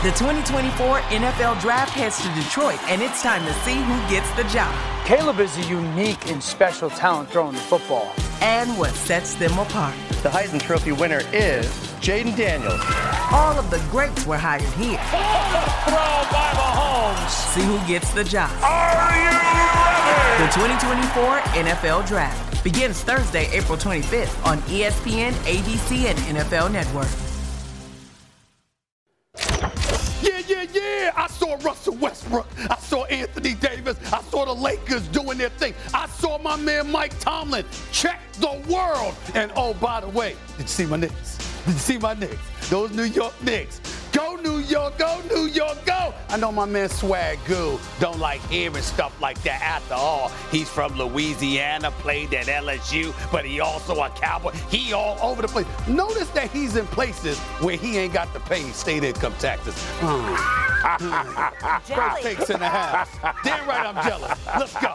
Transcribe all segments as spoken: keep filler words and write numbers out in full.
The twenty twenty-four N F L Draft heads to Detroit, and it's time to see who gets the job. Caleb is a unique and special talent throwing the football. And what sets them apart. The Heisman Trophy winner is Jaden Daniels. All of the greats were hired here. Throw by Mahomes. See who gets the job. Are you ready? The twenty twenty-four N F L Draft begins Thursday, April twenty-fifth on E S P N, A B C, and N F L Network. Yeah, yeah, yeah. I saw Russell Westbrook. I saw Anthony Davis. I saw the Lakers doing their thing. I saw my man Mike Tomlin check the world. And oh, by the way, did you see my Knicks? Did you see my Knicks? Those New York Knicks. Go New York, go New York, go. I know my man Swag Goo don't like hearing stuff like that. After all, he's from Louisiana, played at L S U, but he also a Cowboy. He all over the place. Notice that he's in places where he ain't got to pay state income taxes. Mm. First takes in the house. Damn right I'm jealous. Let's go.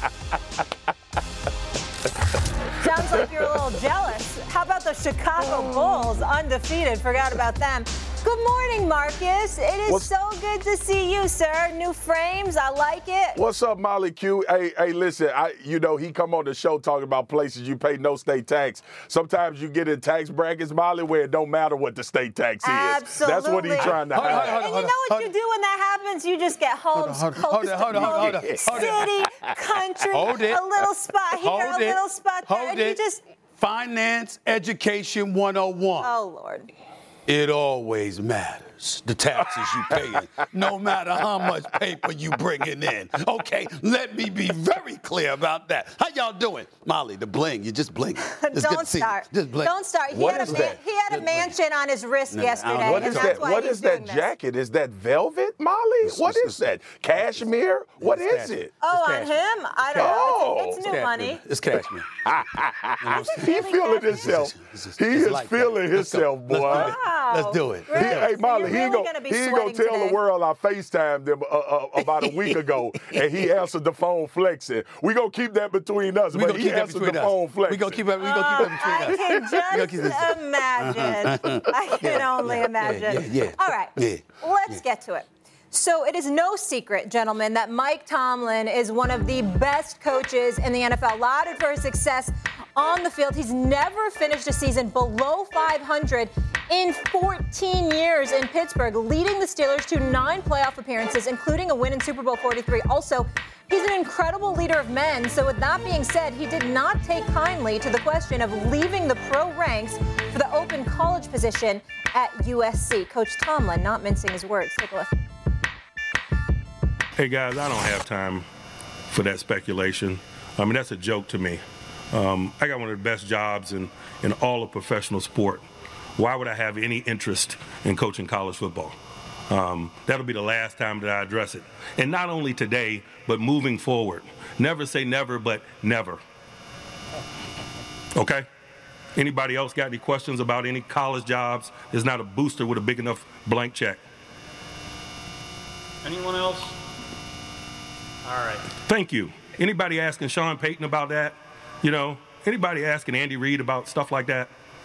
Sounds like you're a little jealous. How about the Chicago Bulls, undefeated? Forgot about them. Good morning, Marcus. It is What's, so good to see you, sir. New frames, I like it. What's up, Molly Q? Hey, hey, listen, I, you know, he come on the show talking about places you pay no state tax. Sometimes you get in tax brackets, Molly, where it don't matter what the state tax is. Absolutely. That's what he's trying to hold hide. And you know what you do when that happens? You just get homes, hold on, hold on, hold on, hold on, city, country, hold it. a little spot here, hold a it. little spot there, hold and it. you just... Finance Education one oh one. Oh, Lord. It always matters, the taxes you paying, no matter how much paper you bringing in. Okay, let me be very clear about that. How y'all doing? Molly, the bling, you just blink. It's Don't start. Just blink. Don't start. He What had is a that? He had a mansion on his wrist No, no, yesterday, What and is that's that? why What he's is that doing this. jacket? Is that velvet, Molly? It's- What it's- is that? Cashmere? What it's is cashmere. it? Oh, on It's him? I don't Oh. know. It's, it's new Cashmere. money. It's cashmere. He really feeling cashmere? himself. It's just- He it's is like that. feeling Let's go. himself, boy. Let's do it. Wow. Let's do it. He, Really? hey, So Molly, you're he ain't really gonna, gonna be he ain't gonna sweating tell today. the world I FaceTimed him uh, uh, about a week ago, and he answered the phone flexing. We gonna keep that between us, We but gonna he keep that answered between the us. phone flexing. We gonna keep that. We gonna keep that I between us. can We gonna keep just this- imagine. I can only imagine. yeah, yeah. All right, Yeah. let's Yeah. get to it. So it is no secret, gentlemen, that Mike Tomlin is one of the best coaches in the N F L, lauded for his success on the field. He's never finished a season below five hundred in fourteen years in Pittsburgh, leading the Steelers to nine playoff appearances, including a win in Super Bowl forty-three. Also, he's an incredible leader of men. So with that being said, he did not take kindly to the question of leaving the pro ranks for the open college position at U S C. Coach Tomlin, not mincing his words. Take a listen. Hey, guys, I don't have time for that speculation. I mean, that's a joke to me. Um, I got one of the best jobs in, in all of professional sport. Why would I have any interest in coaching college football? Um, that'll be the last time that I address it. And not only today, but moving forward. Never say never, but never. Okay? Anybody else got any questions about any college jobs? There's not a booster with a big enough blank check. Anyone else? All right. Thank you. Anybody asking Sean Payton about that? You know, anybody asking Andy Reid about stuff like that?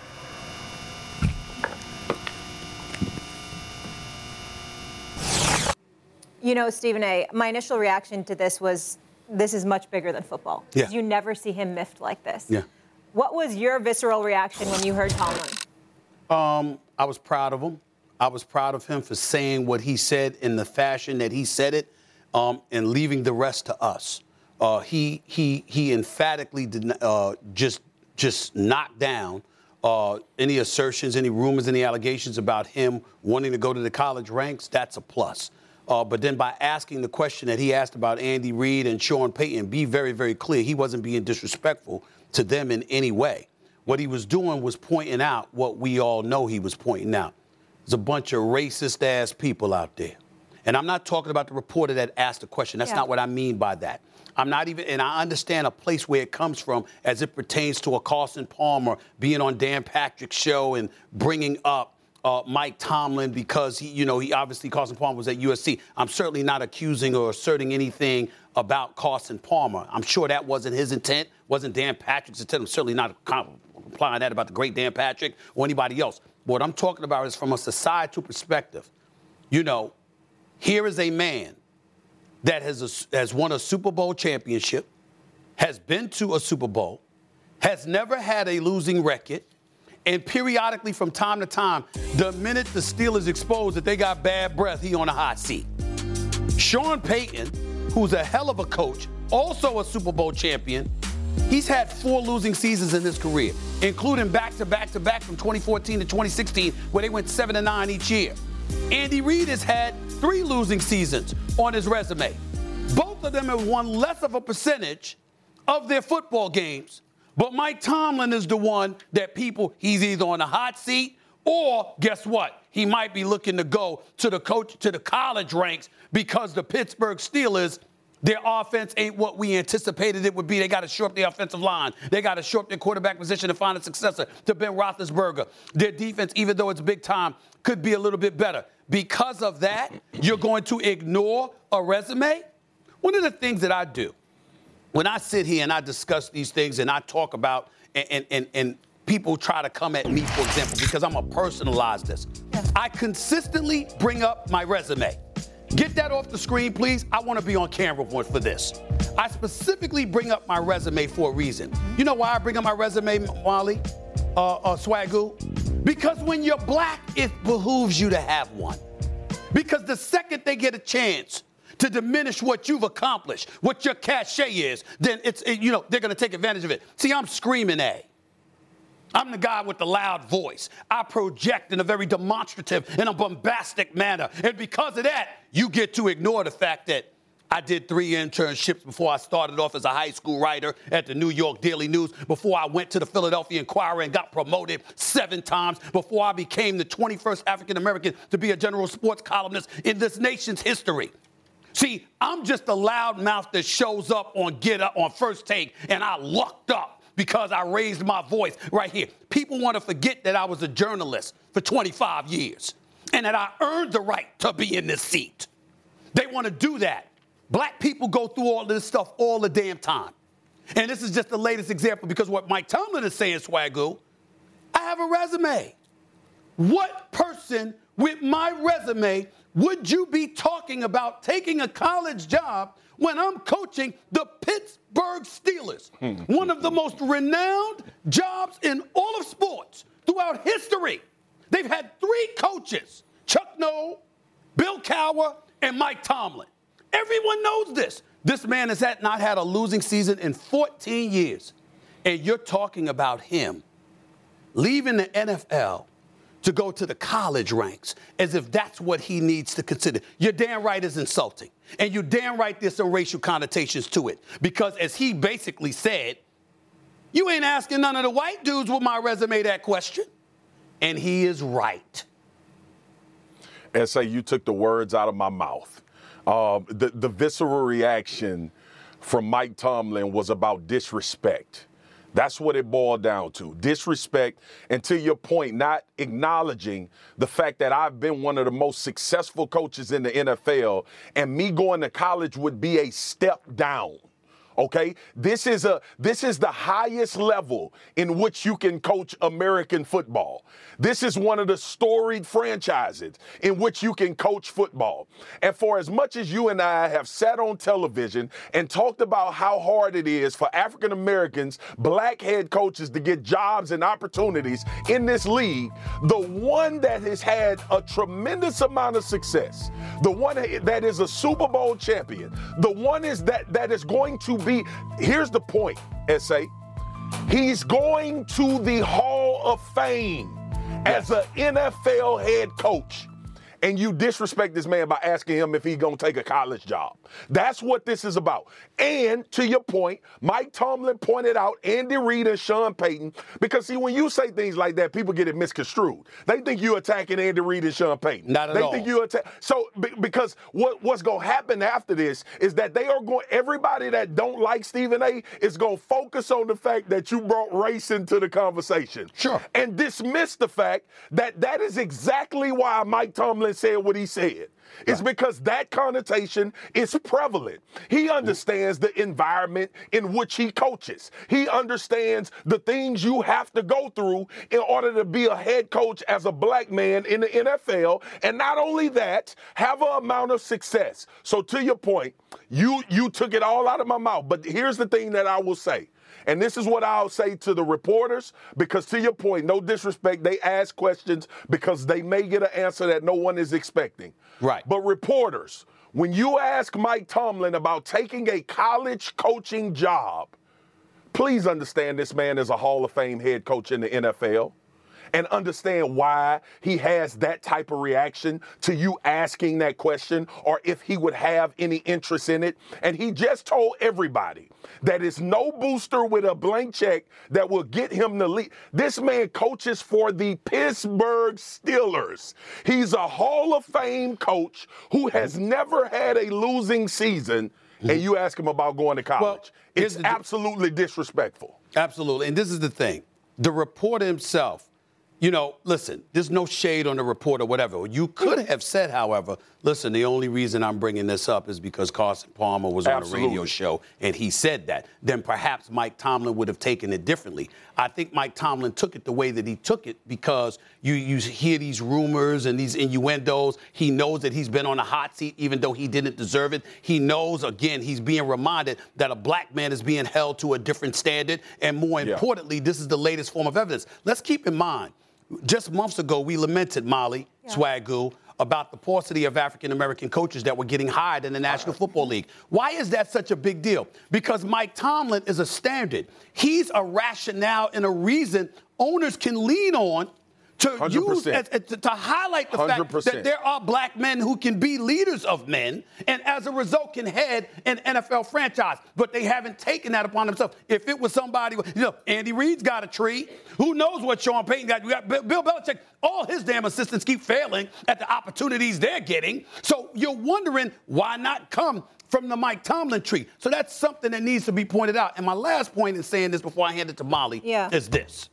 You know, Stephen A., my initial reaction to this was, this is much bigger than football. Yeah. You never see him miffed like this. Yeah. What was your visceral reaction when you heard Tomlin? Um, I was proud of him. I was proud of him for saying what he said in the fashion that he said it, um, and leaving the rest to us. Uh, he he he emphatically did not, uh, just just knock down uh, any assertions, any rumors, any allegations about him wanting to go to the college ranks. That's a plus. Uh, but then by asking the question that he asked about Andy Reid and Sean Payton, be very, very clear. He wasn't being disrespectful to them in any way. What he was doing was pointing out what we all know he was pointing out. There's a bunch of racist-ass people out there. And I'm not talking about the reporter that asked the question. That's Yeah. not what I mean by that. I'm not even, and I understand a place where it comes from as it pertains to a Carson Palmer being on Dan Patrick's show and bringing up uh, Mike Tomlin because, he, you know, he obviously, Carson Palmer was at U S C. I'm certainly not accusing or asserting anything about Carson Palmer. I'm sure that wasn't his intent, wasn't Dan Patrick's intent. I'm certainly not implying that about the great Dan Patrick or anybody else. What I'm talking about is from a societal perspective. you know, here is a man that has, a, has won a Super Bowl championship, has been to a Super Bowl, has never had a losing record, and periodically from time to time, the minute the Steelers expose that they got bad breath, he on a hot seat. Sean Payton, who's a hell of a coach, also a Super Bowl champion, he's had four losing seasons in his career, including back-to-back-to-back from twenty fourteen to twenty sixteen, where they went seven and nine each year. Andy Reid has had three losing seasons on his resume. Both of them have won less of a percentage of their football games. But Mike Tomlin is the one that people, he's either on the hot seat or guess what? He might be looking to go to the coach, to the college ranks because the Pittsburgh Steelers, their offense ain't what we anticipated it would be. They got to shore up the offensive line. They got to shore up their quarterback position and find a successor to Ben Roethlisberger. Their defense, even though it's big time, could be a little bit better. Because of that, you're going to ignore a resume? One of the things that I do when I sit here and I discuss these things and I talk about and, and, and people try to come at me, for example, because I'm going to personalize this. I consistently bring up my resume. Get that off the screen, please. I want to be on camera for this. I specifically bring up my resume for a reason. You know why I bring up my resume, Wally, uh, uh, Swagoo? Because when you're black, it behooves you to have one. Because the second they get a chance to diminish what you've accomplished, what your cachet is, then it's, it, you know, they're going to take advantage of it. See, I'm screaming A. I'm the guy with the loud voice. I project in a very demonstrative and a bombastic manner. And because of that, you get to ignore the fact that I did three internships before I started off as a high school writer at the New York Daily News, before I went to the Philadelphia Inquirer and got promoted seven times, before I became the twenty-first African-American to be a general sports columnist in this nation's history. See, I'm just a loud mouth that shows up on Get Up, on First Take, and I lucked up because I raised my voice right here. People want to forget that I was a journalist for twenty-five years and that I earned the right to be in this seat. They want to do that. Black people go through all this stuff all the damn time. And this is just the latest example because what Mike Tomlin is saying, Swagoo, I have a resume. What person with my resume would you be talking about taking a college job when I'm coaching the Pittsburgh Steelers, one of the most renowned jobs in all of sports throughout history? They've had three coaches, Chuck Noll, Bill Cowher, and Mike Tomlin. Everyone knows this. This man has had, not had a losing season in fourteen years. And you're talking about him leaving the N F L to go to the college ranks as if that's what he needs to consider. You're damn right it's insulting. And you're damn right there's some racial connotations to it. Because as he basically said, you ain't asking none of the white dudes with my resume that question. And he is right. And say you took the words out of my mouth. Um, the, the visceral reaction from Mike Tomlin was about disrespect. That's what it boiled down to. Disrespect, and to your point, not acknowledging the fact that I've been one of the most successful coaches in the N F L, and me going to college would be a step down. Okay, this is a this is the highest level in which you can coach American football. This is one of the storied franchises in which you can coach football. And for as much as you and I have sat on television and talked about how hard it is for African Americans, black head coaches to get jobs and opportunities in this league, the one that has had a tremendous amount of success, the one that is a Super Bowl champion, the one is that that is going to be, here's the point, S A. He's going to the Hall of Fame as an N F L head coach. And you disrespect this man by asking him if he's going to take a college job. That's what this is about. And to your point, Mike Tomlin pointed out Andy Reid and Sean Payton, because see, when you say things like that, people get it misconstrued. They think you're attacking Andy Reid and Sean Payton. Not at they all. They think you attack. So b- because what, what's going to happen after this is that they are going, everybody that don't like Stephen A. is going to focus on the fact that you brought race into the conversation. Sure. And dismiss the fact that that is exactly why Mike Tomlin Tomlin said what he said. It's because that connotation is prevalent. He understands the environment in which he coaches. He understands the things you have to go through in order to be a head coach as a black man in the N F L. And not only that, have an amount of success. So to your point, you you took it all out of my mouth. But here's the thing that I will say. And this is what I'll say to the reporters, because to your point, no disrespect, they ask questions because they may get an answer that no one is expecting. Right. But reporters, when you ask Mike Tomlin about taking a college coaching job, please understand this man is a Hall of Fame head coach in the N F L. And understand why he has that type of reaction to you asking that question, or if he would have any interest in it. And he just told everybody that it's no booster with a blank check that will get him the lead. This man coaches for the Pittsburgh Steelers. He's a Hall of Fame coach who has never had a losing season, and you ask him about going to college. Well, it's absolutely disrespectful. Absolutely. And this is the thing. The reporter himself, you know, listen, there's no shade on the report or whatever. You could have said, however, listen, the only reason I'm bringing this up is because Carson Palmer was Absolutely. on a radio show and he said that. Then perhaps Mike Tomlin would have taken it differently. I think Mike Tomlin took it the way that he took it because you, you hear these rumors and these innuendos. He knows that he's been on a hot seat even though he didn't deserve it. He knows, again, he's being reminded that a black man is being held to a different standard. And more Yeah. importantly, this is the latest form of evidence. Let's keep in mind, just months ago, we lamented, Molly, yeah. Swagoo, about the paucity of African-American coaches that were getting hired in the National Football League. Why is that such a big deal? Because Mike Tomlin is a standard. He's a rationale and a reason owners can lean on to one hundred percent. use as, to, to highlight the one hundred percent. fact that there are black men who can be leaders of men and as a result can head an N F L franchise. But they haven't taken that upon themselves. If it was somebody, you know, Andy Reid's got a tree. Who knows what Sean Payton got? We got Bill Belichick. All his damn assistants keep failing at the opportunities they're getting. So you're wondering why not come from the Mike Tomlin tree. So that's something that needs to be pointed out. And my last point in saying this before I hand it to Molly yeah. is this.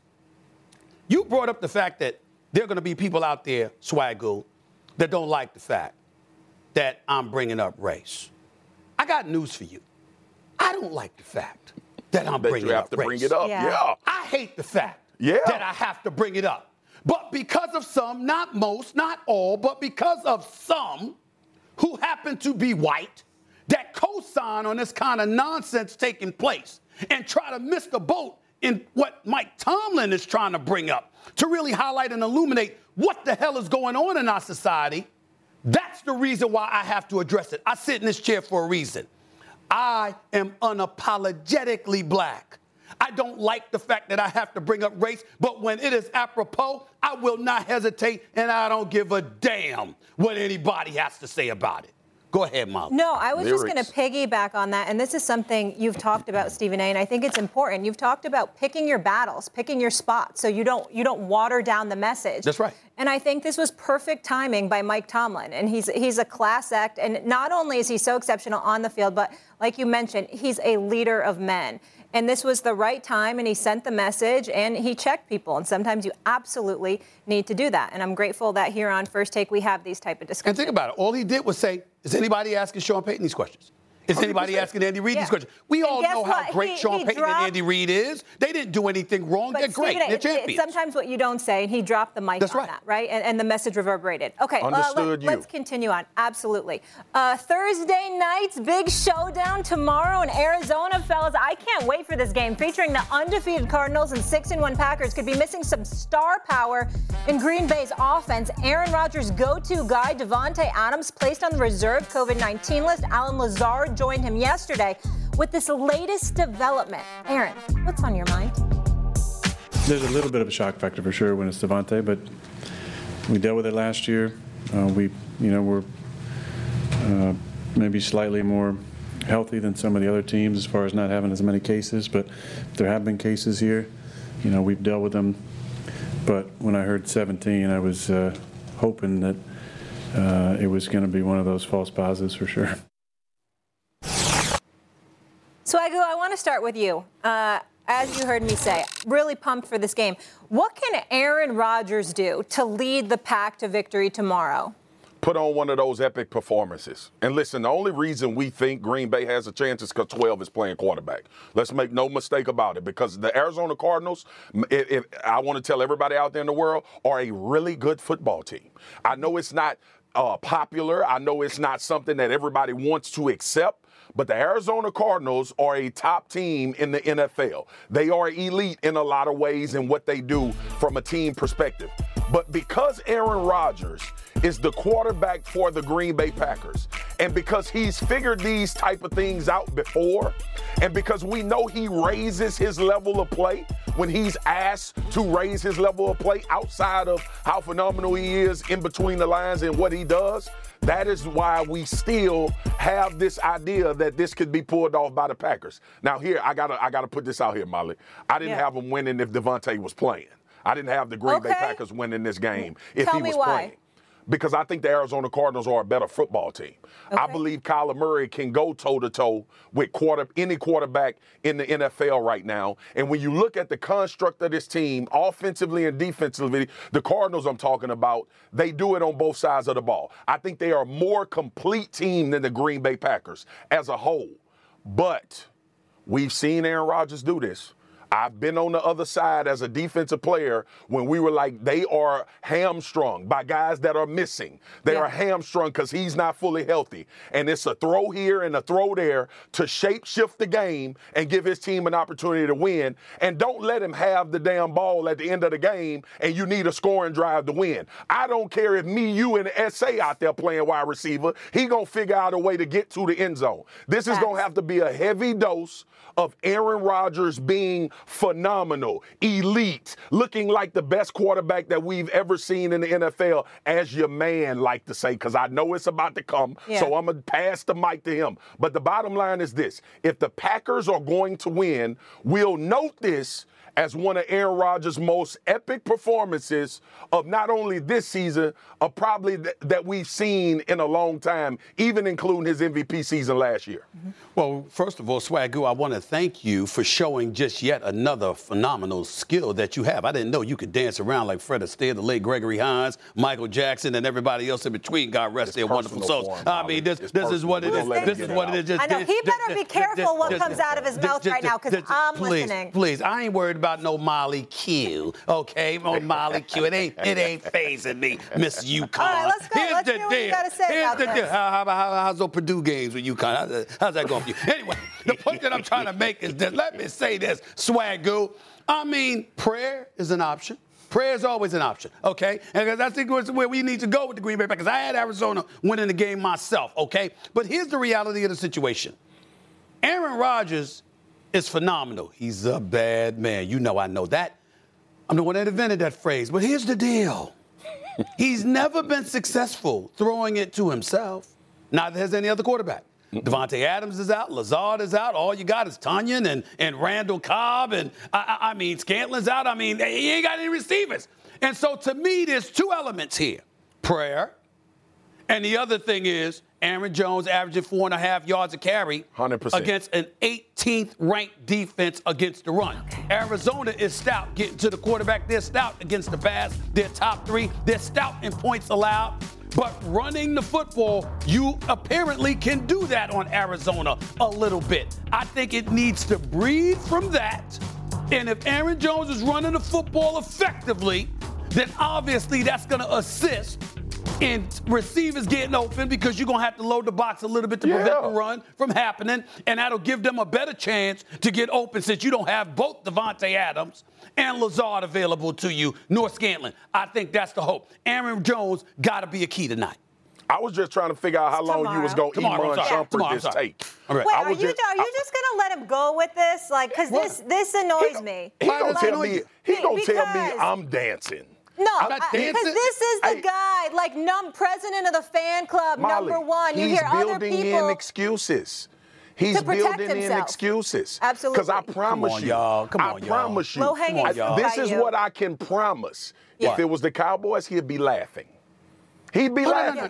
You brought up the fact that there are going to be people out there, Swagoo, that don't like the fact that I'm bringing up race. I got news for you. I don't like the fact that I'm that bringing you have up to race. bring it up. Yeah. yeah. I hate the fact Yeah. that I have to bring it up. But because of some, not most, not all, but because of some who happen to be white that co-sign on this kind of nonsense taking place and try to miss the boat in what Mike Tomlin is trying to bring up to really highlight and illuminate what the hell is going on in our society, that's the reason why I have to address it. I sit in this chair for a reason. I am unapologetically black. I don't like the fact that I have to bring up race, but when it is apropos, I will not hesitate, and I don't give a damn what anybody has to say about it. Go ahead, Molly. No, I was Lyrics. just going to piggyback on that, and this is something you've talked about, Stephen A., and I think it's important. You've talked about picking your battles, picking your spots, so you don't you don't water down the message. That's right. And I think this was perfect timing by Mike Tomlin, and he's he's a class act, and not only is he so exceptional on the field, but like you mentioned, he's a leader of men. And this was the right time, and he sent the message, and he checked people. And sometimes you absolutely need to do that. And I'm grateful that here on First Take we have these type of discussions. And think about it. All he did was say, is anybody asking Sean Payton these questions? Is anybody asking Andy Reid Yeah. these questions? We And all guess know how what? great He- Sean he Payton dropped- and Andy Reid is. They didn't do anything wrong. But They're great. Stephen, They're it- it- champions. sometimes what you don't say, and he dropped the mic That's on right. that, right? And, and the message reverberated. Okay, uh, Understood let, you. let's continue on. Absolutely. Uh, Thursday night's big showdown tomorrow in Arizona, fellas. I can't wait for this game featuring the undefeated Cardinals and six and one Packers. Could be missing some star power in Green Bay's offense. Aaron Rodgers' go-to guy, Devontae Adams, placed on the reserve COVID nineteen list. Alan Lazard joined him yesterday. With this latest development, Aaron, what's on your mind? There's a little bit of a shock factor for sure when it's Devontae, but we dealt with it last year. Uh, we, you know, we're uh, maybe slightly more healthy than some of the other teams as far as not having as many cases, but there have been cases here. You know, we've dealt with them. But when I heard seventeen, I was uh, hoping that uh, it was going to be one of those false positives for sure. Swagoo, I want to start with you. Uh, as you heard me say, really pumped for this game. What can Aaron Rodgers do to lead the Pack to victory tomorrow? put on one of those epic performances. And listen, the only reason we think Green Bay has a chance is because twelve is playing quarterback. Let's make no mistake about it, because the Arizona Cardinals, if, if I want to tell everybody out there in the world, are a really good football team. I know it's not uh, popular. I know it's not something that everybody wants to accept. But the Arizona Cardinals are a top team in the N F L. They are elite in a lot of ways in what they do from a team perspective. But because Aaron Rodgers is the quarterback for the Green Bay Packers, and because he's figured these type of things out before, and because we know he raises his level of play when he's asked to raise his level of play outside of how phenomenal he is in between the lines and what he does, that is why we still have this idea that this could be pulled off by the Packers. Now, here, I gotta, I gotta put this out here, Molly. I didn't yeah. have them winning if Devontae was playing. I didn't have the Green okay. Bay Packers winning this game if Tell he me was why. playing. Because I think the Arizona Cardinals are a better football team. Okay. I believe Kyler Murray can go toe-to-toe with quarter, any quarterback in the N F L right now. And when you look at the construct of this team, offensively and defensively, the Cardinals I'm talking about, they do it on both sides of the ball. I think they are a more complete team than the Green Bay Packers as a whole. But we've seen Aaron Rodgers do this. I've been on the other side as a defensive player when we were like, they are hamstrung by guys that are missing. They yeah. are hamstrung because he's not fully healthy. And it's a throw here and a throw there to shape shift the game and give his team an opportunity to win. And don't let him have the damn ball at the end of the game and you need a scoring drive to win. I don't care if me, you, and S A out there playing wide receiver. He going to figure out a way to get to the end zone. This is going to have to be a heavy dose of Aaron Rodgers being phenomenal, elite, looking like the best quarterback that we've ever seen in the N F L, as your man like to say, because I know it's about to come, yeah. so I'm going to pass the mic to him. But the bottom line is this. If the Packers are going to win, we'll note this as one of Aaron Rodgers' most epic performances of not only this season, of probably th- that we've seen in a long time, even including his M V P season last year. Mm-hmm. Well, first of all, Swagoo, I want to thank you for showing just yet another phenomenal skill that you have. I didn't know you could dance around like Fred Astaire, the late Gregory Hines, Michael Jackson, and everybody else in between. God rest their wonderful souls. Form, I mean, this, this is what it is. This is what it is. Just, I know. He better just, be careful just, what just, comes out of his mouth just, right now, because I'm please, listening. Please, I ain't worried about no Molly Q, okay? No Molly Q. It ain't, it ain't phasing me, Miss UConn. All right, let's go. Here's Let's the hear what deal. you got to say Here's about the this. deal. How, how, how, how's those Purdue games with UConn? How's, how's that going for you? Anyway, the point that I'm trying to make is that, let me say this, Swagoo. I mean, prayer is an option. Prayer is always an option, okay? And I think that's where we need to go with the Green Bay Packers. I had Arizona winning the game myself, okay? But here's the reality of the situation. Aaron Rodgers is phenomenal. He's a bad man. You know I know that. I'm the one that invented that phrase. But here's the deal. He's never been successful throwing it to himself. Neither has any other quarterback. Devontae Adams is out. Lazard is out. All you got is Tunyon and, and Randall Cobb. And, I, I mean, Scantlin's out. I mean, he ain't got any receivers. And so, to me, there's two elements here. Prayer. And the other thing is Aaron Jones averaging four and a half yards a carry one hundred percent against an eighteenth ranked defense against the run. Arizona is stout getting to the quarterback. They're stout against the pass. They're top three. They're stout in points allowed. But running the football, you apparently can do that on Arizona a little bit. I think it needs to breathe from that. And if Aaron Jones is running the football effectively, then obviously that's going to assist in receivers getting open, because you're going to have to load the box a little bit to yeah. prevent the run from happening, and that'll give them a better chance to get open since you don't have both Devontae Adams and Lazard available to you, nor Scantlin. I think that's the hope. Aaron Jones got to be a key tonight. I was just trying to figure out how long Tomorrow. you was going to Iman Shumpert this tape. All right. Wait, I are was you, just, are you just going to let him go with this? Like, because this, this annoys he, me. He going to tell me, he gonna tell me Because- I'm dancing. No, I'm not I- because dancing. this is the Hey. guy, like num president of the fan club, Molly, number one. You he's hear other building people. in excuses. He's To protect building in himself. excuses. Absolutely. Because I promise on, you, y'all. Come I on, y'all. promise you, Low-hanging I- fruit this by is you. what I can promise. Yeah. If it was the Cowboys, he'd be laughing. He'd be No, no, laughing. no, no, no.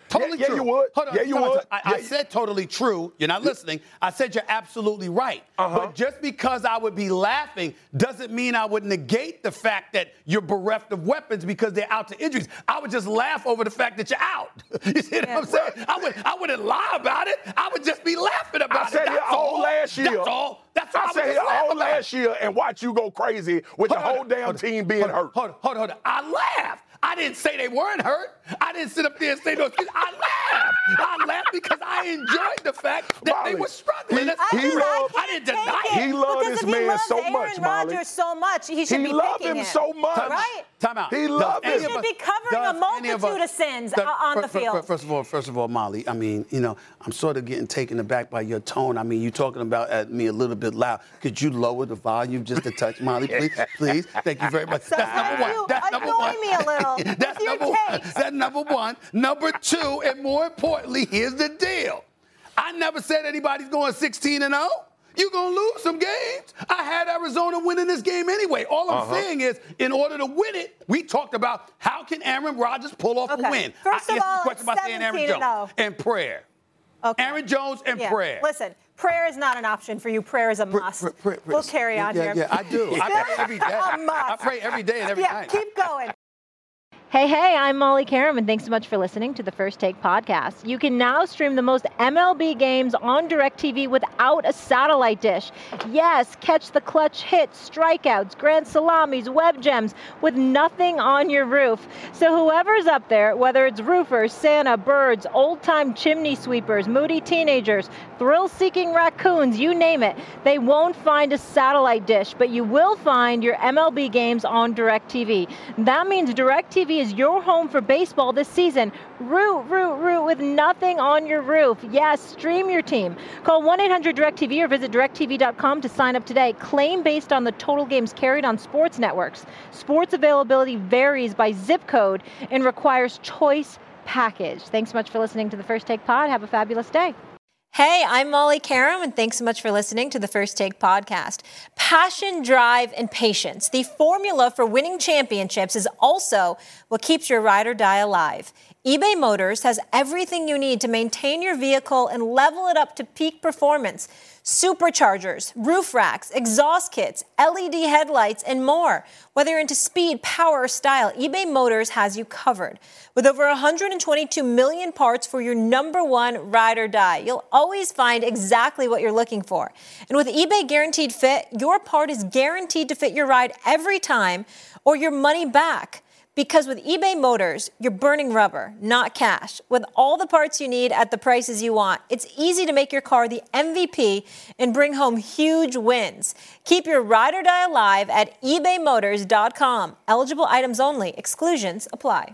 Totally yeah, true. Yeah, you would. Hold on, yeah, you hold on. would. I, yeah, I said totally true. You're not listening. I said you're absolutely right. Uh-huh. But just because I would be laughing doesn't mean I would negate the fact that you're bereft of weapons because they're out to injuries. I would just laugh over the fact that you're out. You see what Yeah. I'm saying? I, would, I wouldn't lie about it. I would just be laughing about I it. said That's it all all. last year. That's all. That's all. I I said would it just laugh all about last year and watch you go crazy with Hold the on, whole damn hold on, team being hold on, hurt. Hold on, hold on, hold on. I laughed. I didn't say they weren't hurt. I didn't sit up there and say those things. I laughed. I laughed because I enjoyed the fact that Molly, they were struggling. he- That's I, he just, loved- I I can't didn't deny take it. He loved because this if he man loves so Aaron much, Molly. Rodgers so much, he should He be loved picking him so much. Right? Time out. He Does loved any him. of He should us- be covering does a any of multitude us- of sins does- on the fir- fir- field. First of all, first of all, Molly, I mean, you know, I'm sort of getting taken aback by your tone. I mean, you're talking about at me a little bit loud. Could you lower the volume just a touch, Molly, please? Please. Thank you very much. So That's number you one. That's number annoy one. me a little That's with your number one. takes. That's number one. Number two, and more importantly, here's the deal. I never said anybody's going sixteen and oh. You're going to lose some games. I had Arizona winning this game anyway. All I'm Uh-huh. saying is, in order to win it, we talked about how can Aaron Rodgers pull off Okay. a win. First I of answered all, the question by saying Aaron seventeen and oh. Jones and prayer. Okay. Aaron Jones and Yeah. prayer. Listen, prayer is not an option for you. Prayer is a must. Pr- pr- pr- we'll carry on yeah, here. Yeah, I do. I pray every day. A must. I pray every day and every yeah, night. keep going. Hey, hey, I'm Molly Karam, and thanks so much for listening to the First Take podcast. You can now stream the most M L B games on DirecTV without a satellite dish. Yes, catch the clutch hits, strikeouts, grand salamis, web gems with nothing on your roof. So whoever's up there, whether it's roofers, Santa, birds, old-time chimney sweepers, moody teenagers, thrill-seeking raccoons, you name it, they won't find a satellite dish, but you will find your M L B games on DirecTV. That means DirecTV is your home for baseball this season. Root, root, root with nothing on your roof. Yes, stream your team. Call one eight hundred direct T V or visit direct T V dot com to sign up today. Claim based on the total games carried on sports networks. Sports availability varies by zip code and requires choice package. Thanks so much for listening to the First Take Pod. Have a fabulous day. Hey, I'm Molly Karam, and thanks so much for listening to the First Take podcast. Passion, drive, and patience. The formula for winning championships is also what keeps your ride or die alive. eBay Motors has everything you need to maintain your vehicle and level it up to peak performance. Superchargers, roof racks, exhaust kits, L E D headlights, and more. Whether you're into speed, power, or style, eBay Motors has you covered. With over one hundred twenty-two million parts for your number one ride or die, you'll always find exactly what you're looking for. And with eBay Guaranteed Fit, your part is guaranteed to fit your ride every time or your money back. Because with eBay Motors, you're burning rubber, not cash. With all the parts you need at the prices you want, it's easy to make your car the M V P and bring home huge wins. Keep your ride or die alive at ebay motors dot com. Eligible items only. Exclusions apply.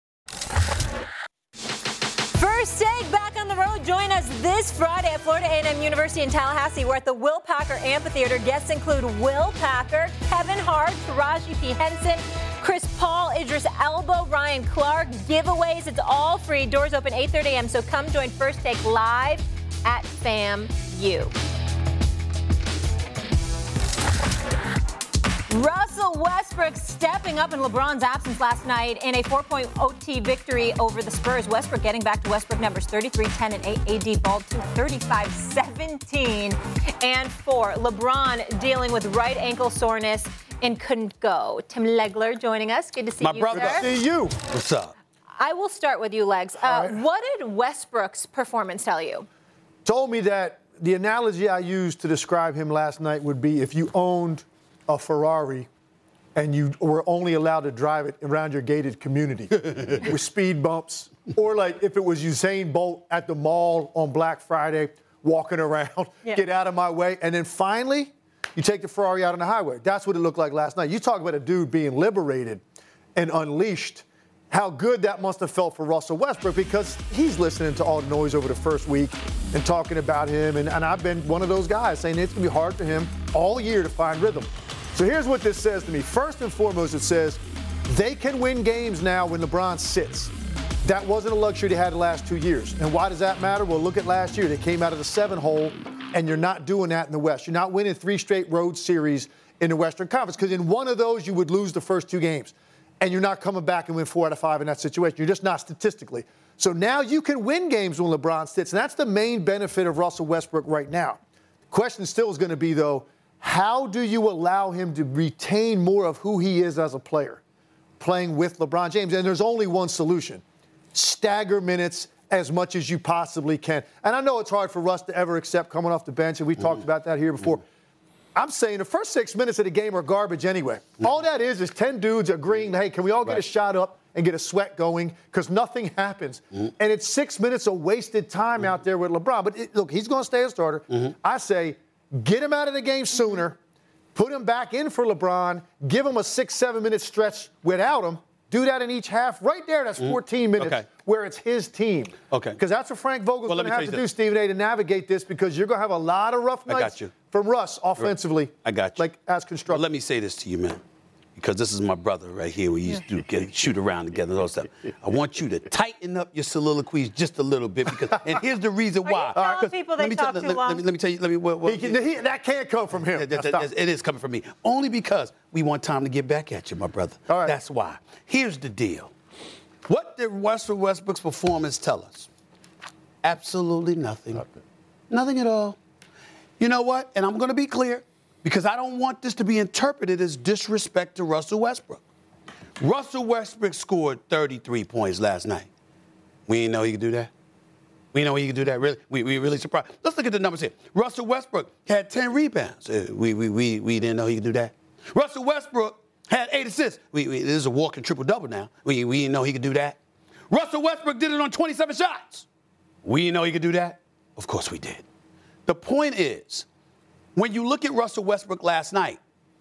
First Take back on the road. Join us this Friday at Florida A and M University in Tallahassee. We're at the Will Packer Amphitheater. Guests include Will Packer, Kevin Hart, Taraji P. Henson, Chris Paul, Idris Elba, Ryan Clark. Giveaways, it's all free. Doors open eight thirty a.m. So come join First Take live at FAMU. Russell Westbrook stepping up in LeBron's absence last night in a four-point O T victory over the Spurs. Westbrook getting back to Westbrook numbers thirty-three, ten, and eight. A D balled to thirty-five, seventeen, and four. LeBron dealing with right ankle soreness and couldn't go. Tim Legler joining us. Good to see My you, brother. sir. See you. What's up? I will start with you, Legs. Uh, right. What did Westbrook's performance tell you? Told me that the analogy I used to describe him last night would be if you owned a Ferrari and you were only allowed to drive it around your gated community with speed bumps, or like if it was Usain Bolt at the mall on Black Friday walking around, Yeah. get out of my way, and then finally you take the Ferrari out on the highway. That's what it looked like last night. You talk about a dude being liberated and unleashed. How good that must have felt for Russell Westbrook, because he's listening to all the noise over the first week and talking about him. And, and I've been one of those guys saying it's going to be hard for him all year to find rhythm. So here's what this says to me. First and foremost, it says they can win games now when LeBron sits. That wasn't a luxury they had the last two years. And why does that matter? Well, look at last year. They came out of the seven hole, and you're not doing that in the West. You're not winning three straight road series in the Western Conference, because in one of those you would lose the first two games. And you're not coming back and win four out of five in that situation. You're just not statistically. So now you can win games when LeBron sits, and that's the main benefit of Russell Westbrook right now. The question still is going to be, though, how do you allow him to retain more of who he is as a player, playing with LeBron James? And there's only one solution. Stagger minutes as much as you possibly can. And I know it's hard for Russ to ever accept coming off the bench, and we mm-hmm. talked about that here before. Mm-hmm. I'm saying the first six minutes of the game are garbage anyway. Mm-hmm. All that is is ten dudes agreeing, hey, can we all get right. a shot up and get a sweat going? Because nothing happens. Mm-hmm. And it's six minutes of wasted time mm-hmm. out there with LeBron. But it, look, he's going to stay a starter. Mm-hmm. I say get him out of the game sooner, put him back in for LeBron, give him a six, seven-minute stretch without him. Do that in each half. Right there, that's fourteen minutes okay. where it's his team. Okay. Because that's what Frank Vogel's well, going to have to do, Stephen A., to navigate this, because you're going to have a lot of rough nights from Russ offensively. I got you. Like, as constructed. Well, let me say this to you, man, because this is my brother right here. We used to get, shoot around together and all that stuff. I want you to tighten up your soliloquies just a little bit, because, and here's the reason why. Are you telling people they talk too let, long? Let me, let me tell you. Let me. What, what, he can, he, that can't come from him. That, that, that, it is coming from me. Only because we want time to get back at you, my brother. All right. That's why. Here's the deal. What did Russell Westbrook's performance tell us? Absolutely nothing. Nothing. Nothing at all. You know what? And I'm going to be clear, because I don't want this to be interpreted as disrespect to Russell Westbrook. Russell Westbrook scored thirty-three points last night. We didn't know he could do that. We didn't know he could do that. Really, we we really surprised. Let's look at the numbers here. Russell Westbrook had ten rebounds. Uh, we we we we didn't know he could do that. Russell Westbrook had eight assists. We, we, this is a walking triple-double now. We, we didn't know he could do that. Russell Westbrook did it on twenty-seven shots. We didn't know he could do that. Of course we did. The point is, when you look at Russell Westbrook last night,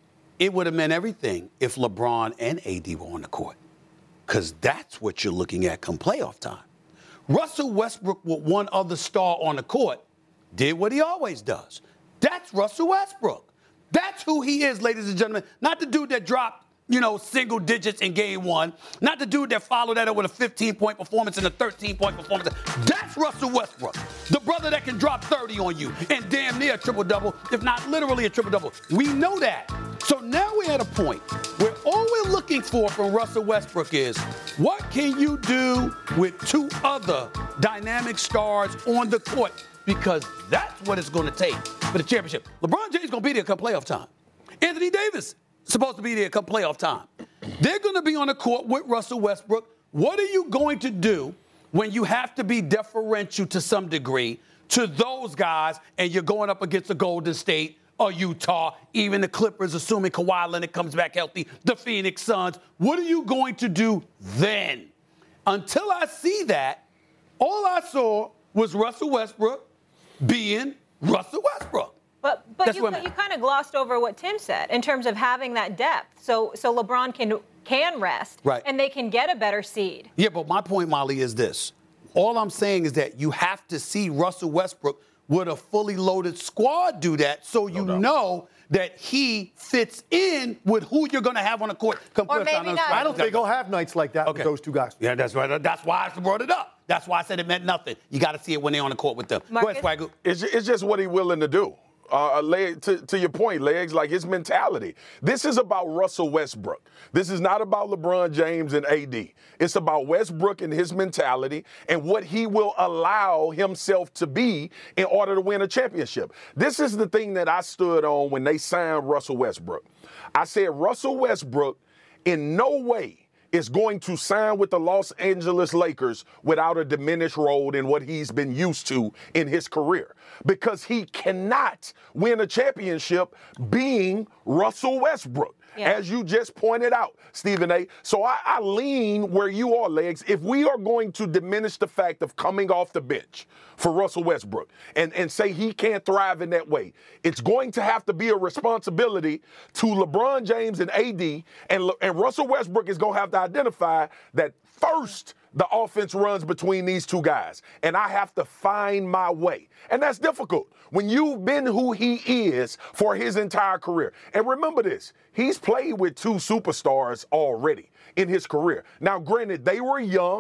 it would have meant everything if LeBron and A D were on the court, because that's what you're looking at come playoff time. Russell Westbrook, with one other star on the court, did what he always does. That's Russell Westbrook. That's who he is, ladies and gentlemen. Not the dude that dropped, you know, single digits in game one. Not the dude that followed that up with a fifteen-point performance and a thirteen-point performance. That's Russell Westbrook, the brother that can drop thirty on you and damn near a triple-double, if not literally a triple-double. We know that. So now we're at a point where all we're looking for from Russell Westbrook is, what can you do with two other dynamic stars on the court? Because that's what it's going to take for the championship. LeBron James is going to be there come playoff time. Anthony Davis supposed to be there come playoff time. They're going to be on the court with Russell Westbrook. What are you going to do when you have to be deferential to some degree to those guys and you're going up against the Golden State or Utah, even the Clippers, assuming Kawhi Leonard comes back healthy, the Phoenix Suns? What are you going to do then? Until I see that, all I saw was Russell Westbrook being Russell Westbrook. But but you, you kind of glossed over what Tim said in terms of having that depth. So so LeBron can can rest, right, and they can get a better seed. Yeah, but my point, Molly, is this. All I'm saying is that you have to see Russell Westbrook with a fully loaded squad do that, so you no know that he fits in with who you're going to have on the court. Or maybe not. I don't think he'll have nights like that okay. with those two guys. Yeah, that's right. That's why I brought it up. That's why I said it meant nothing. You got to see it when they're on the court with them. Marcus? Go ahead, Swagoo. It's, it's just what he's willing to do. Uh, to, to your point, Legs, like his mentality. This is about Russell Westbrook. This is not about LeBron James and A D. It's about Westbrook and his mentality and what he will allow himself to be in order to win a championship. This is the thing that I stood on when they signed Russell Westbrook. I said Russell Westbrook in no way is going to sign with the Los Angeles Lakers without a diminished role in what he's been used to in his career, because he cannot win a championship being Russell Westbrook. Yeah. As you just pointed out, Stephen A. So I, I lean where you are, Legs. If we are going to diminish the fact of coming off the bench for Russell Westbrook and, and say he can't thrive in that way, it's going to have to be a responsibility to LeBron James and A D, and, and Russell Westbrook is going to have to identify that first the offense runs between these two guys, and I have to find my way. And that's difficult when you've been who he is for his entire career. And remember this, he's played with two superstars already in his career. Now, granted, they were young.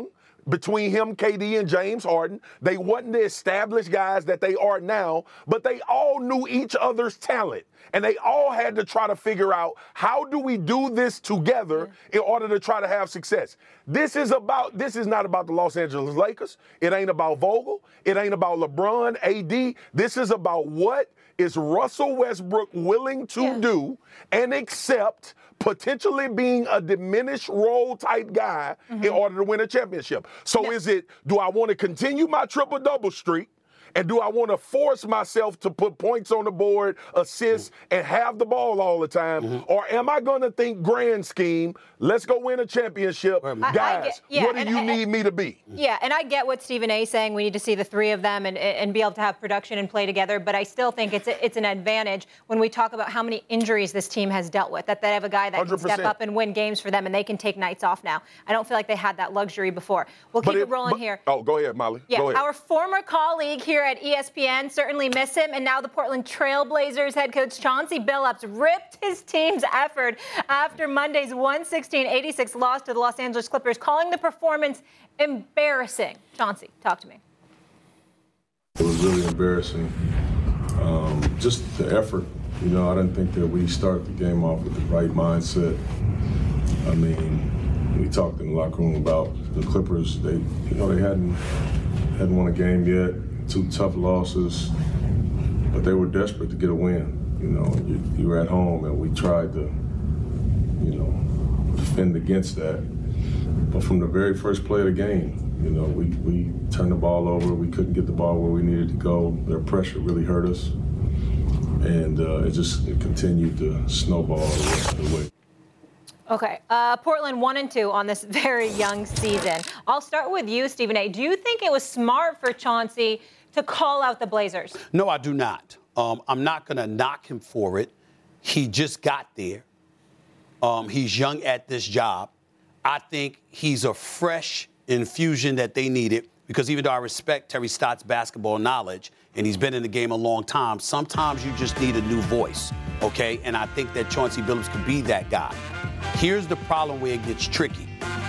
between him, K D, and James Harden. They wasn't the established guys that they are now, but they all knew each other's talent. And they all had to try to figure out, how do we do this together in order to try to have success? This is about, this is not about the Los Angeles Lakers. It ain't about Vogel. It ain't about LeBron, A D. This is about what is Russell Westbrook willing to yeah. do and accept potentially being a diminished role type guy mm-hmm. in order to win a championship. So yeah. is it, do I want to continue my triple-double streak? And do I want to force myself to put points on the board, assists, mm-hmm. and have the ball all the time? Mm-hmm. Or am I going to think grand scheme, let's go win a championship? I, Guys, I get, yeah, what do you I, need me to be? Yeah, and I get what Stephen A. is saying. We need to see the three of them and, and be able to have production and play together. But I still think it's a, it's an advantage when we talk about how many injuries this team has dealt with, that they have a guy that one hundred percent can step up and win games for them, and they can take nights off now. I don't feel like they had that luxury before. We'll keep it, it rolling but, here. Oh, go ahead, Molly. Yeah, go ahead. Our former colleague here at E S P N, certainly miss him, and now the Portland Trail Blazers head coach Chauncey Billups ripped his team's effort after Monday's one sixteen eighty-six loss to the Los Angeles Clippers, calling the performance embarrassing. Chauncey, talk to me. It was really embarrassing. Um, just the effort. You know, I didn't think that we started the game off with the right mindset. I mean, we talked in the locker room about the Clippers. They, you know, they hadn't hadn't won a game yet. Two tough losses, but they were desperate to get a win. You know, you, you were at home, and we tried to, you know, defend against that. But from the very first play of the game, you know, we, we turned the ball over. We couldn't get the ball where we needed to go. Their pressure really hurt us, and uh, it just it continued to snowball the rest of the way. Okay, uh, Portland one and two on this very young season. I'll start with you, Stephen A. Do you think it was smart for Chauncey to call out the Blazers? No, I do not. Um, I'm not going to knock him for it. He just got there. Um, he's young at this job. I think he's a fresh infusion that they needed, because even though I respect Terry Stott's basketball knowledge, and he's been in the game a long time, sometimes you just need a new voice, okay? And I think that Chauncey Billups could be that guy. Here's the problem where it gets tricky.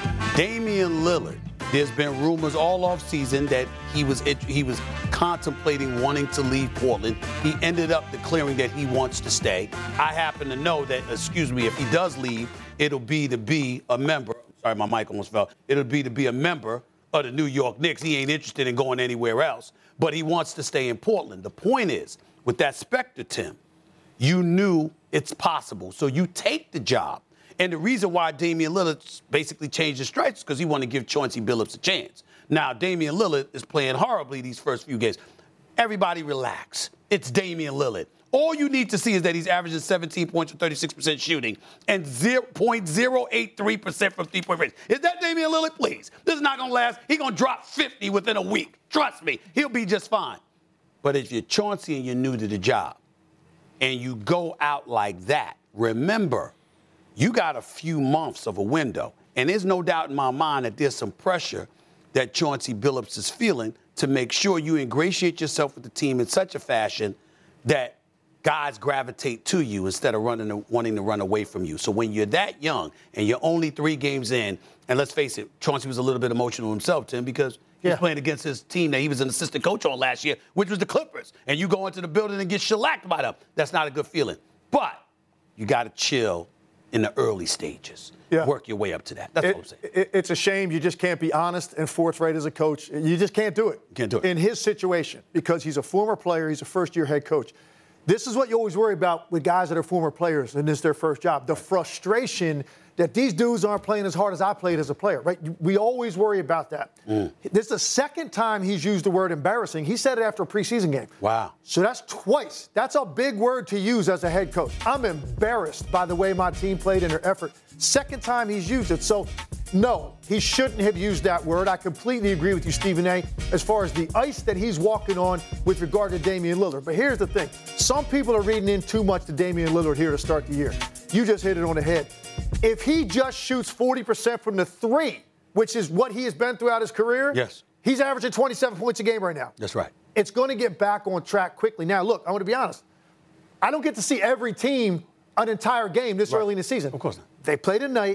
Damian Lillard, there's been rumors all offseason that he was he was contemplating wanting to leave Portland. He ended up declaring that he wants to stay. I happen to know that, excuse me, if he does leave, it'll be to be a member. Sorry, my mic almost fell. It'll be to be a member of the New York Knicks. He ain't interested in going anywhere else, but he wants to stay in Portland. The point is, with that specter, Tim, you knew it's possible. So you take the job. And the reason why Damian Lillard basically changed his stripes is because he wanted to give Chauncey Billups a chance. Now, Damian Lillard is playing horribly these first few games. Everybody relax. It's Damian Lillard. All you need to see is that he's averaging seventeen points with thirty-six percent shooting and zero point zero eight three percent from three-point range. Is that Damian Lillard? Please. This is not going to last. He's going to drop fifty within a week. Trust me. He'll be just fine. But if you're Chauncey and you're new to the job and you go out like that, remember, you got a few months of a window. And there's no doubt in my mind that there's some pressure that Chauncey Billups is feeling to make sure you ingratiate yourself with the team in such a fashion that guys gravitate to you instead of running, wanting to run away from you. So when you're that young and you're only three games in, and let's face it, Chauncey was a little bit emotional himself, Tim, because he was yeah. playing against his team that he was an assistant coach on last year, which was the Clippers. And you go into the building and get shellacked by them. That's not a good feeling. But you got to chill in the early stages. Yeah. Work your way up to that. That's it, what I'm saying. It, it's a shame you just can't be honest and forthright as a coach. You just can't do it. Can't do it. In his situation, because he's a former player, he's a first-year head coach. This is what you always worry about with guys that are former players and this is their first job. The frustration that these dudes aren't playing as hard as I played as a player, right? We always worry about that. Mm. This is the second time he's used the word embarrassing. He said it after a preseason game. Wow. So that's twice. That's a big word to use as a head coach. I'm embarrassed by the way my team played and their effort. Second time he's used it. So, no, he shouldn't have used that word. I completely agree with you, Stephen A., as far as the ice that he's walking on with regard to Damian Lillard. But here's the thing. Some people are reading in too much to Damian Lillard here to start the year. You just hit it on the head. If he just shoots forty percent from the three, which is what he has been throughout his career, yes, he's averaging twenty-seven points a game right now. That's right. It's going to get back on track quickly. Now, look, I want to be honest. I don't get to see every team an entire game this right. early in the season. Of course not. They play tonight.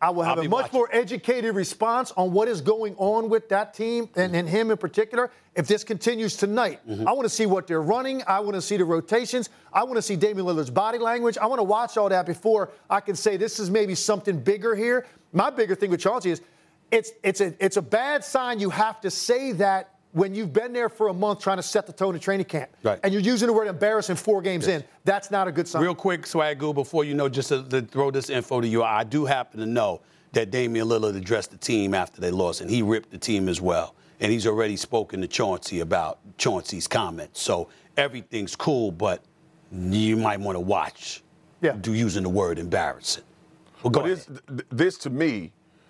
I will have I'll a much watching. more educated response on what is going on with that team and, and him in particular if this continues tonight. Mm-hmm. I want to see what they're running. I want to see the rotations. I want to see Damian Lillard's body language. I want to watch all that before I can say this is maybe something bigger here. My bigger thing with Chauncey is it's it's a it's a bad sign you have to say that when you've been there for a month trying to set the tone in training camp. Right. And you're using the word embarrassing four games yes. in. That's not a good sign. Real quick, Swagoo, before you know, just to, to throw this info to you, I do happen to know that Damian Lillard addressed the team after they lost, and he ripped the team as well. And he's already spoken to Chauncey about Chauncey's comments. So everything's cool, but you might want to watch yeah. do using the word embarrassing. Well, go but ahead. This, this, to me,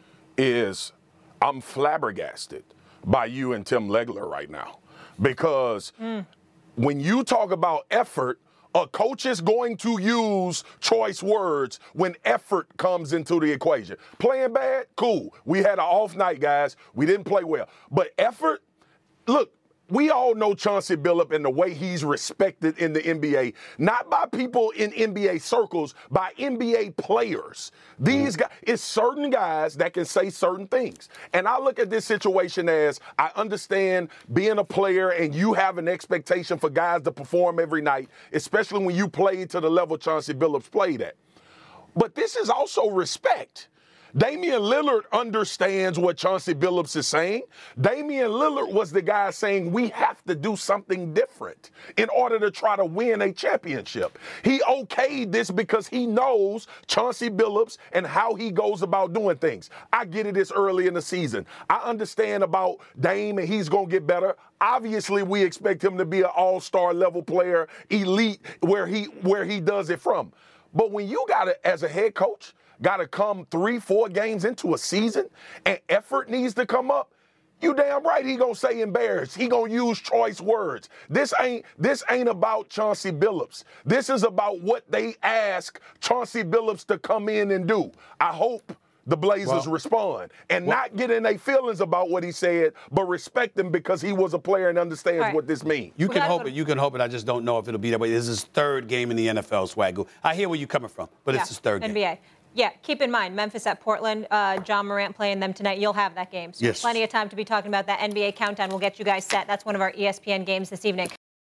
is I'm flabbergasted by you and Tim Legler right now. Because mm. when you talk about effort, a coach is going to use choice words when effort comes into the equation. Playing bad? Cool. We had an off night, guys. We didn't play well. But effort? Look, we all know Chauncey Billups and the way he's respected in the N B A, not by people in N B A circles, by N B A players. These guys, it's certain guys that can say certain things. And I look at this situation as I understand being a player and you have an expectation for guys to perform every night, especially when you play to the level Chauncey Billups played at. But this is also respect. Damian Lillard understands what Chauncey Billups is saying. Damian Lillard was the guy saying we have to do something different in order to try to win a championship. He okayed this because he knows Chauncey Billups and how he goes about doing things. I get it this early in the season. I understand about Dame and he's going to get better. Obviously, we expect him to be an all-star level player, elite, where he where he does it from. But when you got it as a head coach, got to come three, four games into a season and effort needs to come up, you damn right he gonna say embarrassed. He gonna use choice words. This ain't this ain't about Chauncey Billups. This is about what they ask Chauncey Billups to come in and do. I hope the Blazers well, respond and well, not get in their feelings about what he said, but respect him because he was a player and understands right. what this means. You can hope it. You can hope it. I just don't know if it'll be that way. This is his third game in the N F L, Swagoo. I hear where you're coming from, but yeah. it's his third N B A. game. Yeah, keep in mind, Memphis at Portland, uh, John Morant playing them tonight. You'll have that game. So yes. plenty of time to be talking about that N B A countdown. We'll get you guys set. That's one of our E S P N games this evening.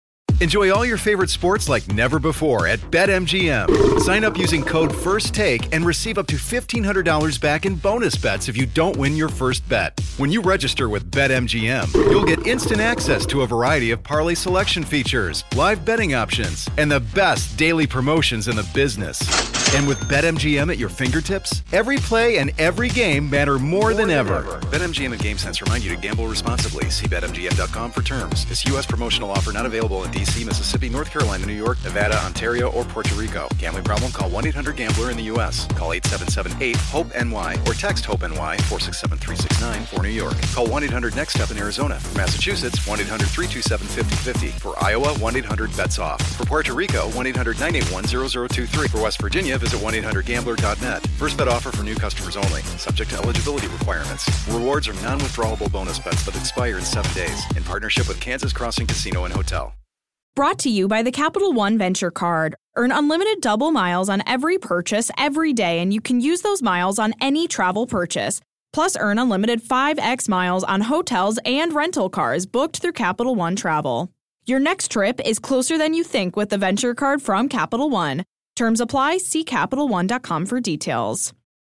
Enjoy all your favorite sports like never before at BetMGM. Sign up using code FIRSTTAKE and receive up to fifteen hundred dollars back in bonus bets if you don't win your first bet. When you register with BetMGM, you'll get instant access to a variety of parlay selection features, live betting options, and the best daily promotions in the business. And with BetMGM at your fingertips, every play and every game matter more, more than, than ever. ever. BetMGM and GameSense remind you to gamble responsibly. See Bet M G M dot com for terms. This U S promotional offer not available in D C, Mississippi, North Carolina, New York, Nevada, Ontario, or Puerto Rico. Gambling problem? Call one eight hundred gambler in the U S. Call eight seven seven eight hope N Y or text HOPE-NY four six seven three six nine for New York. Call one eight hundred next step in Arizona. For Massachusetts, one eight hundred three two seven five zero five zero. For Iowa, one eight hundred bets off. For Puerto Rico, one eight hundred nine eight one zero zero two three. For West Virginia, visit one eight hundred gambler dot net. First bet offer for new customers only. Subject to eligibility requirements. Rewards are non-withdrawable bonus bets that expire in seven days. In partnership with Kansas Crossing Casino and Hotel. Brought to you by the Capital One Venture Card. Earn unlimited double miles on every purchase every day, and you can use those miles on any travel purchase. Plus, earn unlimited five x miles on hotels and rental cars booked through Capital One Travel. Your next trip is closer than you think with the Venture Card from Capital One. Terms apply. See Capital One dot com for details.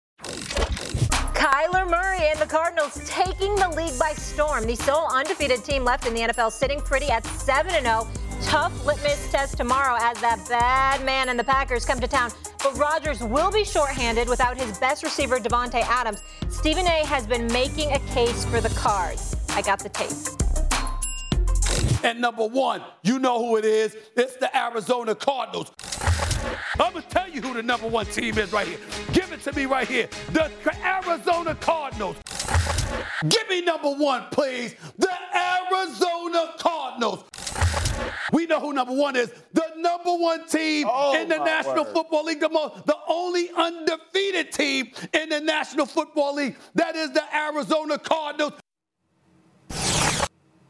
Kyler Murray and the Cardinals taking the league by storm. The sole undefeated team left in the N F L sitting pretty at seven and oh. Tough litmus test tomorrow as that bad man and the Packers come to town. But Rodgers will be shorthanded without his best receiver, Devontae Adams. Stephen A. has been making a case for the Cards. I got the tape. And number one, you know who it is. It's the Arizona Cardinals. I'm going to tell you who the number one team is right here. Give it to me right here. The Arizona Cardinals. Give me number one, please. The Arizona Cardinals. We know who number one is. The number one team oh, in the National word. Football League. The, most, the only undefeated team in the National Football League. That is the Arizona Cardinals.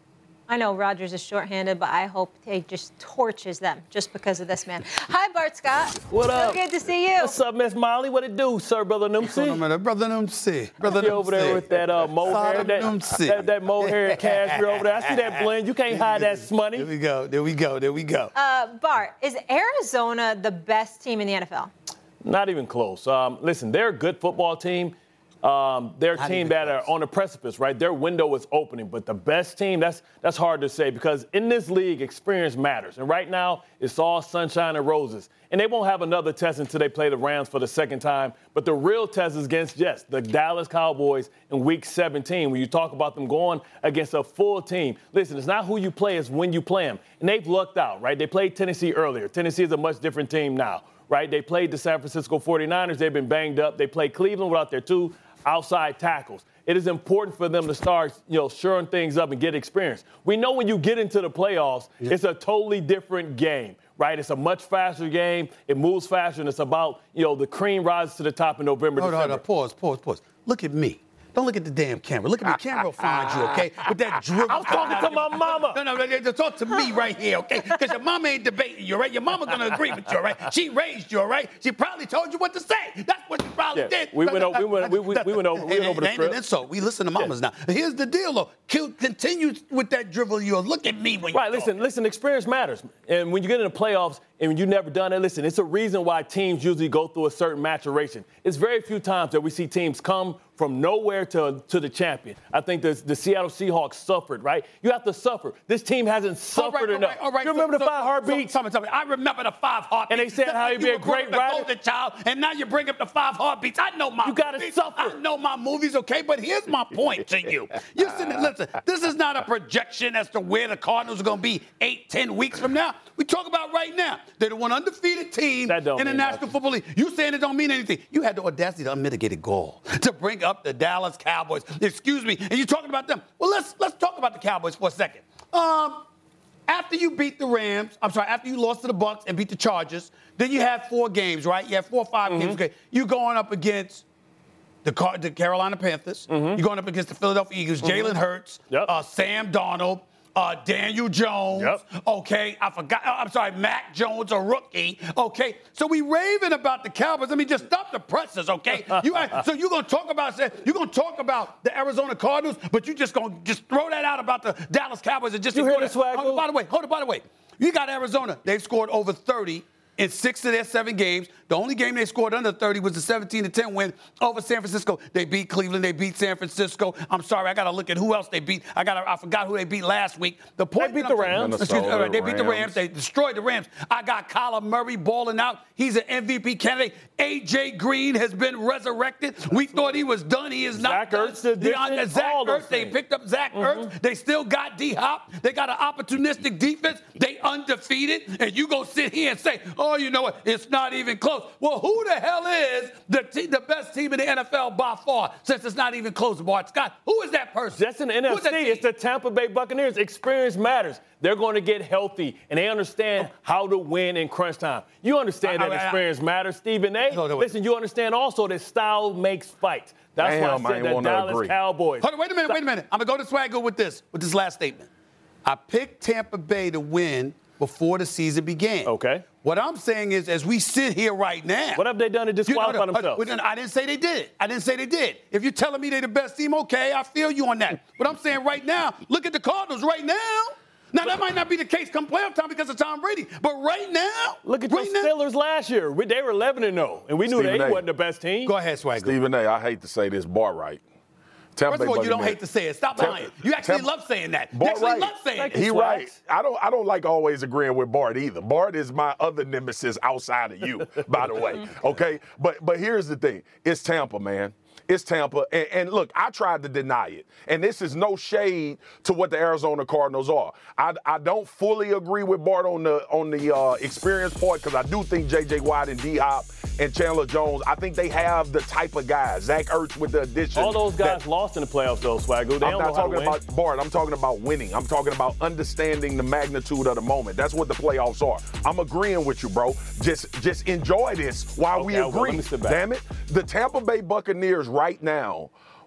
I know Rodgers is shorthanded, but I hope he just torches them just because of this man. Hi, Bart Scott. What up? So good to see you. What's up, Miss Molly? What it do, sir, Brother Noomsy? Brother Brother Noomsy. Brother You over there with that uh, mohair, that, that, that mohair cashmere over there. I see that blend. You can't hide that smoney. There we go. There we go. There we go. Uh, Bart, is Arizona the best team in the N F L? Not even close. Um, listen, they're a good football team. Um, they're a team that are on the precipice, right? Their window is opening. But the best team, that's that's hard to say because in this league, experience matters. And right now, it's all sunshine and roses. And they won't have another test until they play the Rams for the second time. But the real test is against, yes, the Dallas Cowboys in Week seventeen, when you talk about them going against a full team. Listen, it's not who you play, it's when you play them. And they've lucked out, right? They played Tennessee earlier. Tennessee is a much different team now, right? They played the San Francisco forty-niners. They've been banged up. They played Cleveland without their two outside tackles. It is important for them to start, you know, shoring things up and get experience. We know when you get into the playoffs, yeah. it's a totally different game, right? It's a much faster game. It moves faster, and it's about, you know, the cream rises to the top in November, Hold on, December. hold on, pause, pause, pause. Look at me. Don't look at the damn camera. Look at me. Camera will find you, okay? With that dribble. I was talking to my mama. No, no, no, talk to me right here, okay? Because your mama ain't debating you, right? Your mama gonna agree with you, right? She raised you, right? She probably told you what to say. That's what she probably Yeah, did. we went over- we went- we- we- we went over- we went over the And- and- script. and so we listen to mamas now. Here's the deal, though. Q- Continue with that dribble. You look at me when you Right, listen, listen, experience matters. And when you get in the playoffs and you've never done it, listen, it's a reason why teams usually go through a certain maturation. It's very few times that we see teams come from nowhere to, to the champion. I think the, the Seattle Seahawks suffered, right? You have to suffer. This team hasn't suffered all right, enough. All right, all right. You remember so, the five so, heartbeats? So, tell me, tell me. I remember the five heartbeats. And they said That's how like he'd be you a were brought great up rider. the golden child, and now you bring up the five heartbeats. I know my You gotta movies. suffer. I know my movies, okay? But here's my point to you. You listen, listen, this is not a projection as to where the Cardinals are going to be eight, ten weeks from now. We talk about right now. They're the one undefeated team in the mean National nothing. Football League. You saying it don't mean anything. You had the audacity, the unmitigated gall to bring up the Dallas Cowboys. Excuse me. And you're talking about them. Well, let's let's talk about the Cowboys for a second. Um, after you beat the Rams, I'm sorry, after you lost to the Bucs and beat the Chargers, then you have four games, right? You have four or five Mm-hmm. games. Okay, you going up against the, Car- the Carolina Panthers. Mm-hmm. You're going up against the Philadelphia Eagles. Mhm. Jalen Hurts, Yep. uh, Sam Darnold. Uh, Daniel Jones, Yep. okay, I forgot, uh, I'm sorry, Mac Jones, a rookie, okay. So we raving about the Cowboys. I mean, just stop the presses, okay? You, so you're gonna talk about you're gonna talk about the Arizona Cardinals, but you just gonna just throw that out about the Dallas Cowboys and just You ignore hear that. the swag, Hold on, by the way, hold on, by the way, you got Arizona. They've scored over thirty in six of their seven games. The only game they scored under thirty was the seventeen to ten win over San Francisco. They beat Cleveland. They beat San Francisco. I'm sorry, I got to look at who else they beat. I got I forgot who they beat last week. The point They beat that the I'm- Rams. Excuse me, all right, they beat the Rams. Rams. They destroyed the Rams. I got Kyler Murray balling out. He's an M V P candidate. A J Green has been resurrected. We thought he was done. He is not Zach done. Ertz did this Deon- and Zach all those Ertz. They things. picked up Zach Ertz. They still got D-Hop. They got an opportunistic defense. They undefeated. And you go sit here and say, oh, you know what? It's not even close. Well, who the hell is the te- the best team in the N F L by far, since it's not even close, Bart Scott? Who is that person? That's in the N Who's F that C. team? It's the Tampa Bay Buccaneers. Experience matters. They're going to get healthy, and they understand how to win in crunch time. You understand I- I- that I- experience matters, Stephen A. No, no, wait. Listen, you understand also that style makes fights. That's Damn, why I I said ain't the wanna Dallas agree. Cowboys. Hold on, wait a minute, wait a minute. I'm going to go to Swagger with this, with this last statement. I picked Tampa Bay to win before the season began. Okay. What I'm saying is, as we sit here right now. What have they done to disqualify You know, themselves? uh, I didn't say they did it. I didn't say they did. If you're telling me they're the best team, okay, I feel you on that. But I'm saying right now, look at the Cardinals right now. Now, that might not be the case come playoff time because of Tom Brady. But right now, Look at right the Steelers last year. We, they were eleven and oh, and we knew Stephen they A. wasn't the best team. Go ahead, Swagger. Stephen A., I hate to say this, Bart right. Tampa First of Bay all, you don't Buccaneers- hate to say it. Stop Tampa- lying. You actually Tampa- love saying that. You Bart actually right. love saying Thank it. you. He Swags. right. I don't I don't like always agreeing with Bart either. Bart is my other nemesis outside of you, by the way. Okay? But but here's the thing. It's Tampa, man. It's Tampa. And, and look, I tried to deny it. And this is no shade to what the Arizona Cardinals are. I, I don't fully agree with Bart on the on the uh, experience part because I do think J J Watt and D-Hop and Chandler Jones, I think they have the type of guys. Zach Ertz with the addition. All those guys that- lost in the playoffs, though, Swagger. They I'm don't not know how to talking win. about Bart. I'm talking about winning. I'm talking about understanding the magnitude of the moment. That's what the playoffs are. I'm agreeing with you, bro. Just just enjoy this while we Okay, well, agree. let me sit back. Damn it. The Tampa Bay Buccaneers right now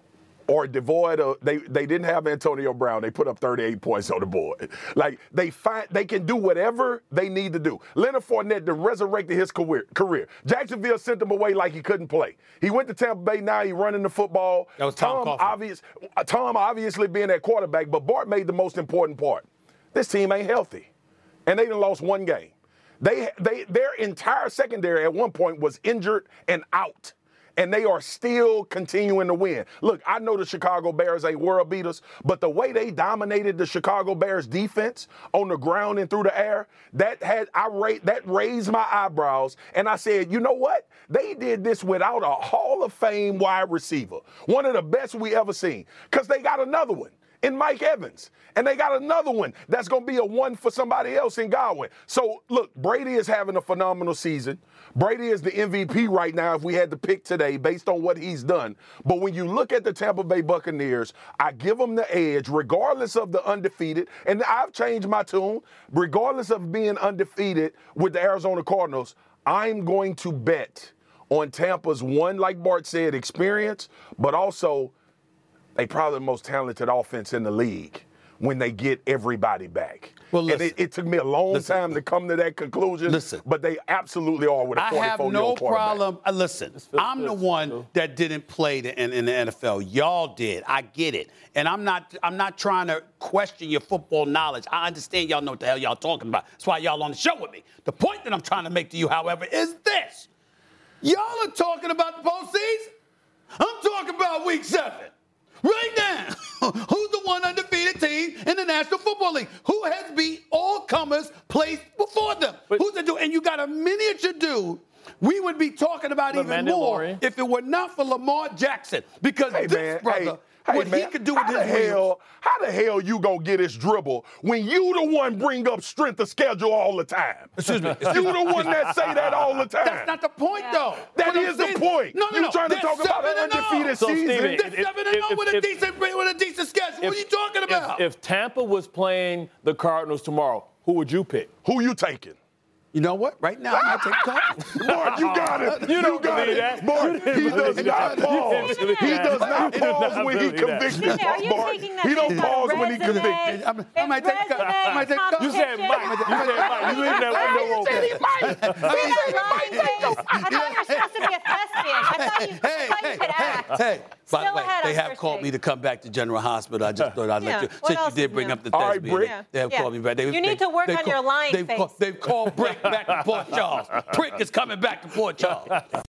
or devoid of they they didn't have Antonio Brown. They put up thirty-eight points on the board. Like they find they can do whatever they need to do. Leonard Fournette then resurrected his career. Career. Jacksonville sent him away like he couldn't play. He went to Tampa Bay. Now he's running the football. That was Tom, Tom obvious. Tom obviously being that quarterback, but Bart made the most important part. This team ain't healthy, and they done lost one game. They they their entire secondary at one point was injured and out. And they are still continuing to win. Look, I know the Chicago Bears ain't world beaters, but the way they dominated the Chicago Bears defense on the ground and through the air, that had I ra- that raised my eyebrows. And I said, you know what? They did this without a Hall of Fame wide receiver, one of the best we ever seen, because they got another one in Mike Evans. And they got another one that's going to be a one for somebody else in Godwin. So, look, Brady is having a phenomenal season. Brady is the M V P right now if we had to pick today based on what he's done. But when you look at the Tampa Bay Buccaneers, I give them the edge regardless of the undefeated. And I've changed my tune. Regardless of being undefeated with the Arizona Cardinals, I'm going to bet on Tampa's one, like Bart said, experience, but also they probably the most talented offense in the league when they get everybody back. Well, listen, and it, it took me a long listen, time to come to that conclusion. Listen, but they absolutely are with a forty-four-year-old I have no problem. Uh, listen, I'm the one that didn't play in, in the N F L. Y'all did. I get it. And I'm not I'm not trying to question your football knowledge. I understand y'all know what the hell y'all talking about. That's why y'all on the show with me. The point that I'm trying to make to you, however, is this. Y'all are talking about the postseason. I'm talking about week seven. Right now, who's the one undefeated team in the National Football League? Who has beat all comers placed before them? But, Who's the dude? And you got a miniature dude. We would be talking about even more if it were not for Lamar Jackson. Because hey, this man, brother, hey, what hey, he man, could do with how his the hell, wheels. How the hell you gonna get his dribble when you the one bring up strength of schedule all the time? Excuse me. You the one that say that all the time. That's not the point, yeah. though. That is the point. No, no, you no. trying to They're talk about an undefeated so, season. Steven, They're seven and oh with a decent with a decent schedule. If, what are you talking about? If, if Tampa was playing the Cardinals tomorrow, who would you pick? Who you taking? You know what? Right now, I'm going to take Cardinals. Mark, you got it. You, you don't got believe it. that. Mark, he does not pause. He does not pause when he convicted. Are you Mark, taking that he don't based pause on when he resume, convicted. I'm, I might take I might take You said Mike. You said Mike. You leave that window open. He said he might. I thought you were supposed to be a thespian. I thought you, hey, thought you hey, could act. Hey, by the way, ahead they on have first called take. me to come back to General Hospital. I just thought I'd Yeah. let you, What since you else did is bring new? up the All right, thespian. Brick. Yeah. They have Yeah. called me back. They, You they, need to work they on call, your lying they've face. Called, they've called Brick back to Port Charles. Prick is coming back to Port Charles.